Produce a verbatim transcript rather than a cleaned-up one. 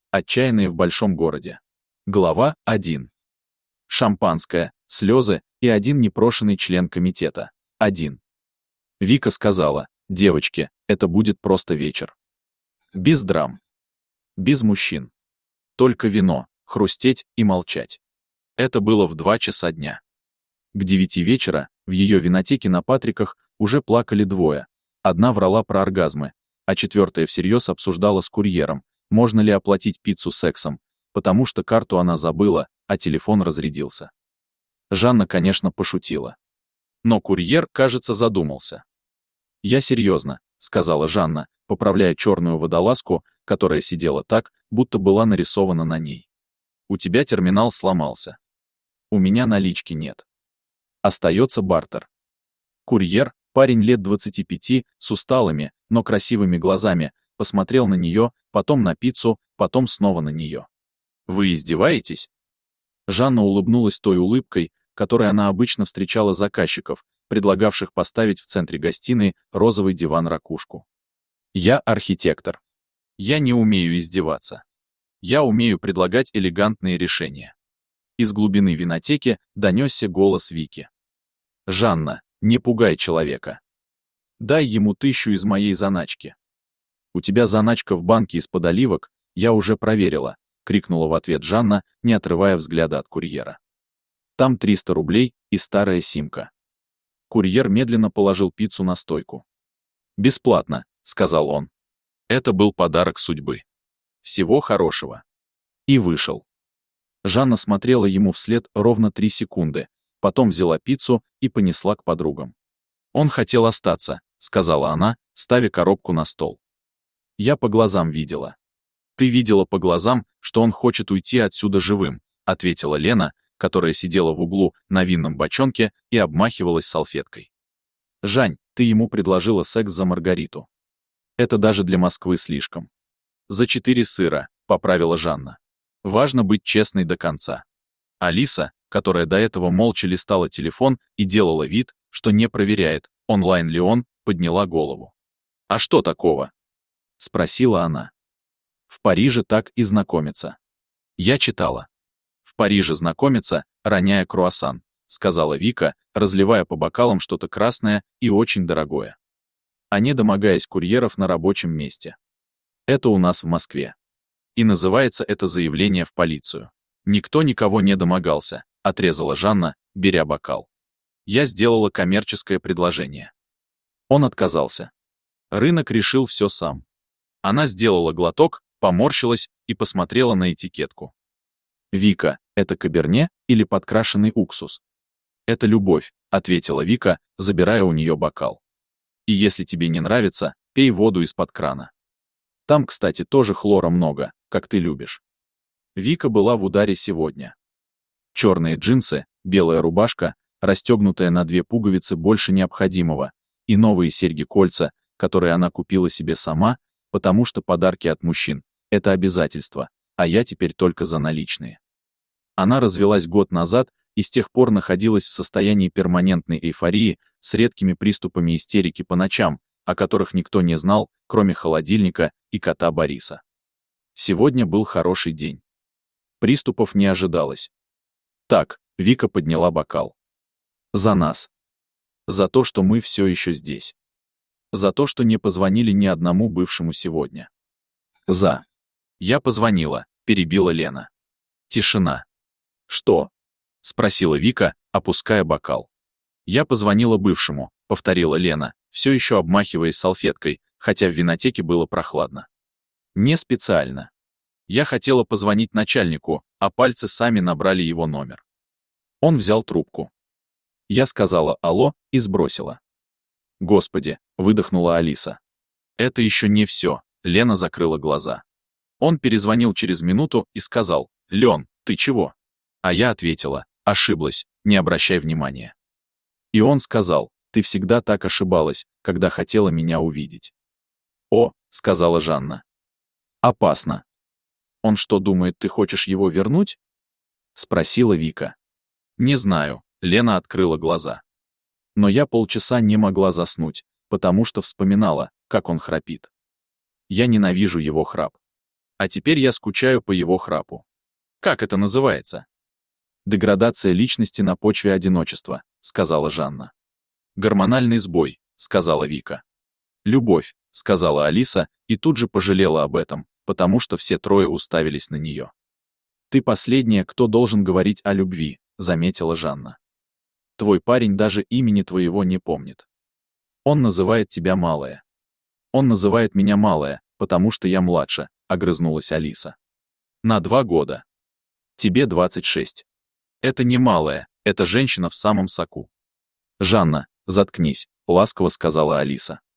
Отчаянные в большом городе. Глава один. Шампанское, слезы и один непрошенный член комитета. один. Вика сказала: девочки, это будет просто вечер. Без драм. Без мужчин. Только вино, хрустеть и молчать. Это было в два часа дня. К девяти вечера в ее винотеке на Патриках уже плакали двое. Одна врала про оргазмы, а четвертая всерьез обсуждала с курьером, можно ли оплатить пиццу сексом, потому что карту она забыла, а телефон разрядился. Жанна, конечно, пошутила. Но курьер, кажется, задумался. «Я серьезно», — сказала Жанна, поправляя черную водолазку, которая сидела так, будто была нарисована на ней. «У тебя терминал сломался. У меня налички нет. Остается бартер». Курьер, парень лет двадцати пяти, с усталыми, но красивыми глазами, посмотрел на нее, потом на пиццу, потом снова на нее. «Вы издеваетесь?» Жанна улыбнулась той улыбкой, которой она обычно встречала заказчиков, предлагавших поставить в центре гостиной розовый диван-ракушку. «Я архитектор. Я не умею издеваться. Я умею предлагать элегантные решения». Из глубины винотеки донесся голос Вики. «Жанна, не пугай человека. Дай ему тысячу из моей заначки». «У тебя заначка в банке из-под оливок, я уже проверила», — крикнула в ответ Жанна, не отрывая взгляда от курьера. «Там триста рублей и старая симка». Курьер медленно положил пиццу на стойку. «Бесплатно», — сказал он. «Это был подарок судьбы. Всего хорошего». И вышел. Жанна смотрела ему вслед ровно три секунды, потом взяла пиццу и понесла к подругам. «Он хотел остаться», — сказала она, ставя коробку на стол. «Я по глазам видела». «Ты видела по глазам, что он хочет уйти отсюда живым», — ответила Лена, которая сидела в углу на винном бочонке и обмахивалась салфеткой. «Жань, ты ему предложила секс за Маргариту. Это даже для Москвы слишком». «За четыре сыра», — поправила Жанна. «Важно быть честной до конца». Алиса, которая до этого молча листала телефон и делала вид, что не проверяет, онлайн ли он, подняла голову. «А что такого?» — спросила она. «В Париже так и знакомятся». «Я читала». «В Париже знакомятся, роняя круассан», — сказала Вика, разливая по бокалам что-то красное и очень дорогое. А не домогаясь курьеров на рабочем месте. Это у нас в Москве. И называется это заявление в полицию. «Никто никого не домогался», — отрезала Жанна, беря бокал. «Я сделала коммерческое предложение». Он отказался. Рынок решил все сам. Она сделала глоток, поморщилась и посмотрела на этикетку. «Вика, это каберне или подкрашенный уксус?» «Это любовь», — ответила Вика, забирая у нее бокал. «И если тебе не нравится, пей воду из-под крана. Там, кстати, тоже хлора много, как ты любишь». Вика была в ударе сегодня. Черные джинсы, белая рубашка, расстегнутая на две пуговицы больше необходимого, и новые серьги-кольца, которые она купила себе сама, потому что подарки от мужчин — это обязательство, а я теперь только за наличные. Она развелась год назад и с тех пор находилась в состоянии перманентной эйфории с редкими приступами истерики по ночам, о которых никто не знал, кроме холодильника и кота Бориса. Сегодня был хороший день. Приступов не ожидалось. Так, Вика подняла бокал. За нас. За то, что мы все еще здесь. За то, что не позвонили ни одному бывшему сегодня. За. Я позвонила, перебила Лена. Тишина. Что? Спросила Вика, опуская бокал. Я позвонила бывшему, повторила Лена, все еще обмахиваясь салфеткой, хотя в винотеке было прохладно. Не специально. Я хотела позвонить начальнику, а пальцы сами набрали его номер. Он взял трубку. Я сказала «алло» и сбросила. «Господи», — выдохнула Алиса. «Это еще не все», — Лена закрыла глаза. Он перезвонил через минуту и сказал: «Лен, ты чего?» А я ответила: «Ошиблась, не обращай внимания». И он сказал: «Ты всегда так ошибалась, когда хотела меня увидеть». «О», — сказала Жанна. «Опасно». «Он что, думает, ты хочешь его вернуть?» — спросила Вика. «Не знаю», — Лена открыла глаза. Но я полчаса не могла заснуть, потому что вспоминала, как он храпит. Я ненавижу его храп. А теперь я скучаю по его храпу. Как это называется? Деградация личности на почве одиночества, сказала Жанна. Гормональный сбой, сказала Вика. Любовь, сказала Алиса, и тут же пожалела об этом, потому что все трое уставились на нее. Ты последняя, кто должен говорить о любви, заметила Жанна. Твой парень даже имени твоего не помнит. Он называет тебя малая. Он называет меня малая, потому что я младше, огрызнулась Алиса. На два года. Тебе двадцать шесть. Это не малая, это женщина в самом соку. Жанна, заткнись, ласково сказала Алиса.